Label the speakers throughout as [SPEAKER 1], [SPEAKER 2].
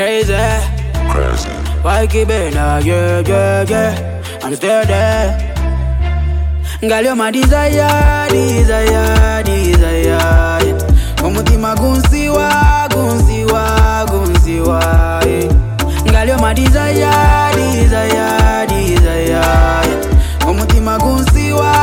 [SPEAKER 1] crazy. Why keep it now? Yeah. I'm still there. Girl, you're my desire. Umutima gunsiwa. Girl, you're my desire. Umutima gunsiwa.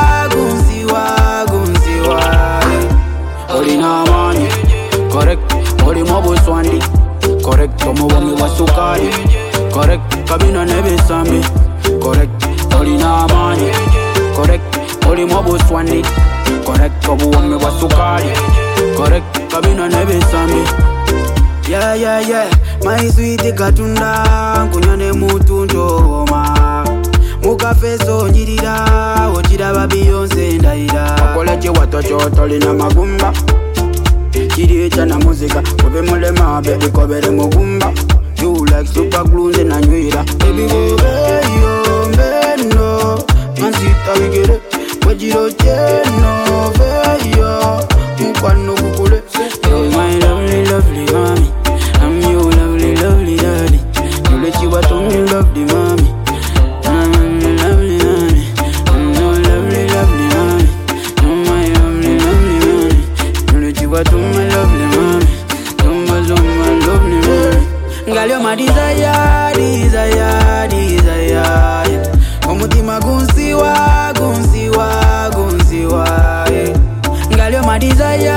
[SPEAKER 1] Oli na mani, correct. Oli mobo swandi, correct. Tomo wami wasukari, correct. Kabina nebe sambi, correct. Oli na mani, correct. Oli mobo swandi, correct. Tomo wami wasukari, correct. Kabina nebe sambi. Yeah. My sweetie katunda, kunyane mutu njoma. Muka feso njirida, ochida ba Beyonce ndaida. Akoleche watoto lina magumba. Chidi chana muzika, kobe mulema baby kobere mugumba. You like super glue na nywira. Baby go yo mbeno, mansita wigere. Wajiro cheno veyo, mukwano kukule. You're my lovely mommy. I'm your lovely daddy. You let you what on you lovely mommy. Girl, you're my desire. Umutima gunsiwa. Girl, you're my desire.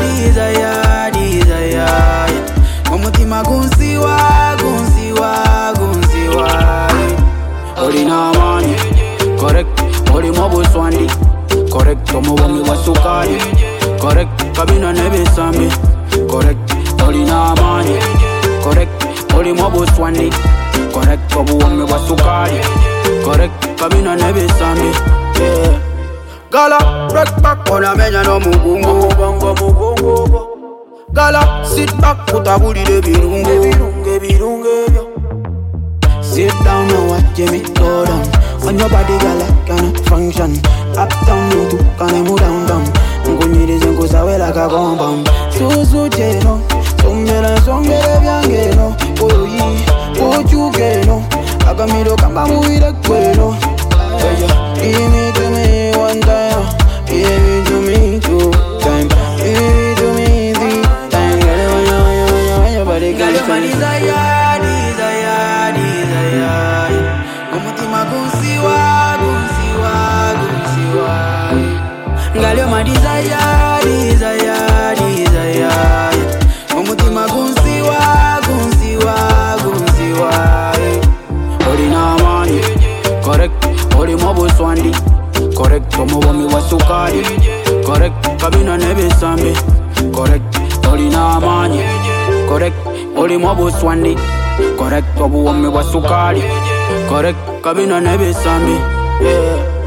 [SPEAKER 1] Umutima gunsiwa. Oli na mani, correct. Oli mobo swandi, correct. Tomo wami wasukari, correct. Kabina nebe sambi, correct. Oli na mani, correct. Oli mobo swandi, correct. Tomo wami wasukari, correct. Kabina nebe sambi, yeah. Gala, break back, ona menya no mugungo. Gala, sit back, puta booty de birungo. Sit down and watch me go down. On your body, girl, I cannot function. Up down, you too, can I move down? Ngoni de zengo sawe like a bomb. So cheno, sombere biangeno. Ochu keno, akamiro kamba muire kweno. Give me to me one time, give it to me two time, give it to me three time. Girl, your body, girl, you're my desire. Umutima gunsiwa. Girl, you're my desire. Umutima gunsiwa. Oli na mani, correct. Oli mobo swandi, correct. Tomo wami wasukari, correct. Kabina nebe sambi, correct. Oli na mani, correct. Oli mobo swandi, correct. Tomo wami wasukari, correct. Kabina nebe sambi, yeah.